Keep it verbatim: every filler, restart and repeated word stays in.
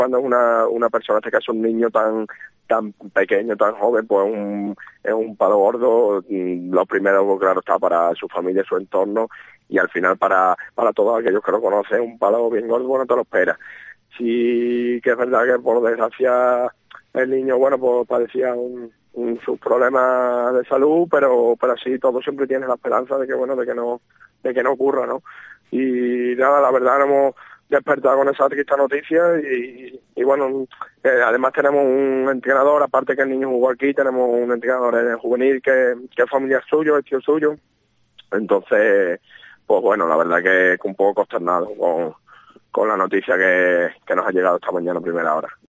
Cuando es una, una persona, en este caso un niño tan tan pequeño, tan joven, pues un, es un palo gordo. Lo primero, claro, está para su familia, su entorno, y al final para, para todos aquellos que lo conocen, un palo bien gordo, bueno, te lo espera. Sí que es verdad que por desgracia el niño, bueno, pues padecía un, un, sus problemas de salud, pero pero sí, todo siempre tiene la esperanza de que, bueno, de que no de que no ocurra, ¿no? Y nada, la verdad, no hemos despertado con esa triste noticia y, y bueno, eh, además tenemos un entrenador, aparte que el niño jugó aquí, tenemos un entrenador en el juvenil que, que es familiar suyo, es tío suyo. Entonces, pues bueno, la verdad que, que un poco consternado con, con la noticia que, que nos ha llegado esta mañana a primera hora.